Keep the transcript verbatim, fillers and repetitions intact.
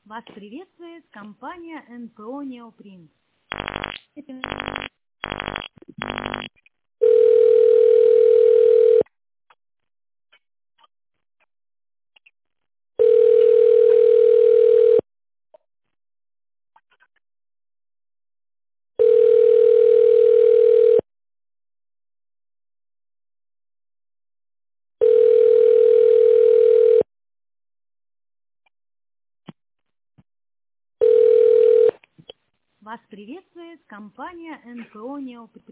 Вас приветствует компания эн пэ о Neoprint. Это- Вас приветствует компания эн пэ о Neoprint.